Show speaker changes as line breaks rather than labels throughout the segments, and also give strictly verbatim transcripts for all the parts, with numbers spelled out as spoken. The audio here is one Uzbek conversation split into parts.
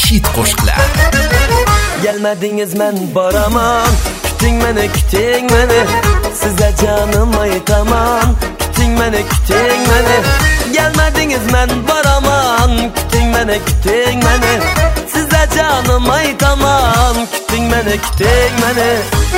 hit qo'shiqlar.
Gelmediniz men baraman, küting meni, küting meni, size canım aytaman, küting meni, küting meni. Gelmediniz men baraman, küting meni, küting meni, size canım aytaman, küting meni, küting meni.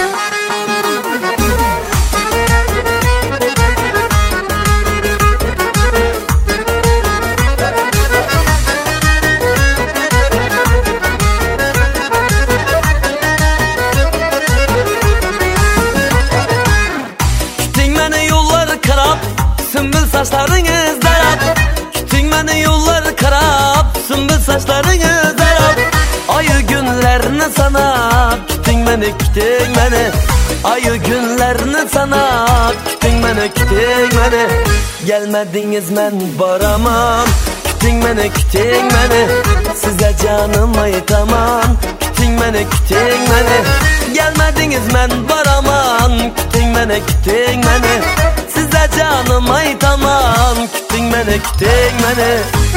Sümbül saçlarınız darap, küting meni yollar karap, sümbül saçlarınız darap. Ayı günlerini sanap, küting meni, küting meni, ayı günlerini sanap, küting meni, küting meni. Gelmediniz men baraman, küting meni, küting meni, size canım aytaman, küting meni, küting meni. Gelmediniz men baraman, küting meni, küting meni, size canım aytaman, küting meni, küting meni.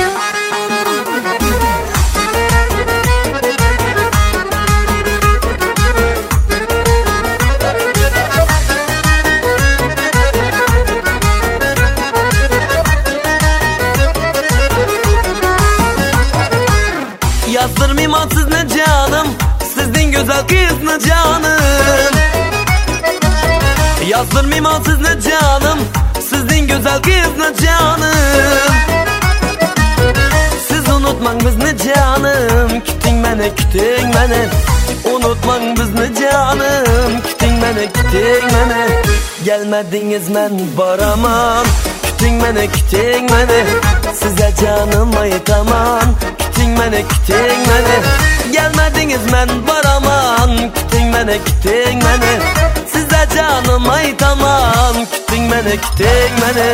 Yazdırmayman sizni canım, sizin güzel kızını canım. Yazdırmayman sizni canım, sizin güzel kızını canım. Siz unutmang bizni canım, küting meni, küting meni, unutmang bizni canım, küting meni, küting meni. Gelmediniz men baraman, küting meni, küting meni, size canım aytaman, küting meni, küting meni. Gelmediniz men baraman, küting meni, küting meni, size canım aytaman, küting meni, küting meni.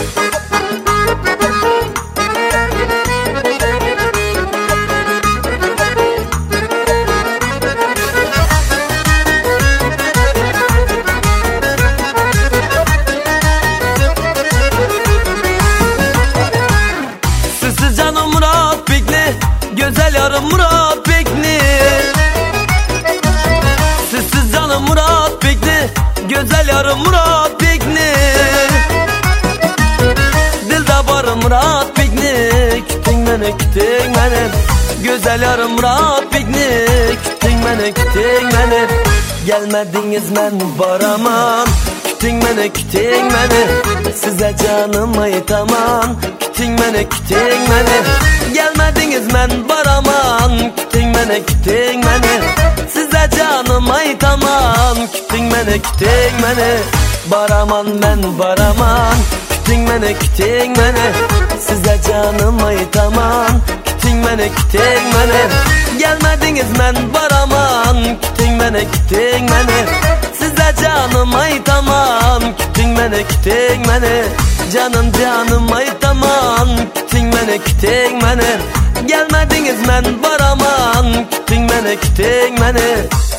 Sizsiz canım Murat Bekni, güzel yarım Murat Bekni. Sizsiz canım Murat Bekni, güzel yarım Murat Bekni. Dilde barım Murat Bekni, küting meni, küting meni, güzel yarım Murat Bekni, küting meni, küting meni. Gelmediniz men baraman, küting meni, küting meni, size canım aytaman, küting meni, küting meni. Gelmediniz men baraman, küting meni, küting meni, size canım aytaman, küting meni, küting meni. Baraman men baraman, küting meni, küting meni, size canım aytaman, küting meni, küting meni. Gelmediniz men baraman, küting meni, küting meni, size canım aytaman, küting meni, küting meni. Canım canım aytaman, küting meni, küting meni. Gelmediniz men baraman, küting meni, küting meni.